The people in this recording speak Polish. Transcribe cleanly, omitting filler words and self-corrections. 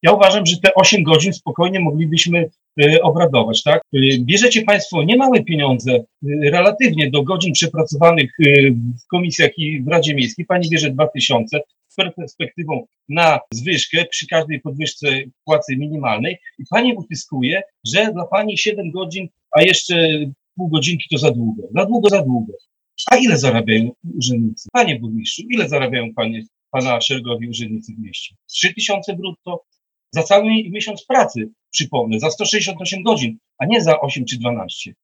Ja uważam, że te 8 godzin spokojnie moglibyśmy obradować, tak? Bierzecie Państwo niemałe pieniądze relatywnie do godzin przepracowanych w komisjach i w Radzie Miejskiej. Pani bierze 2000 z perspektywą na zwyżkę przy każdej podwyżce płacy minimalnej i Pani utyskuje, że dla Pani 7 godzin, a jeszcze pół godzinki to za długo. Za długo. A ile zarabiają urzędnicy? Panie burmistrzu, ile zarabiają Pana szeregowi urzędnicy w mieście? 3000 brutto? Za cały miesiąc pracy, przypomnę, za 168 godzin, a nie za 8 czy 12.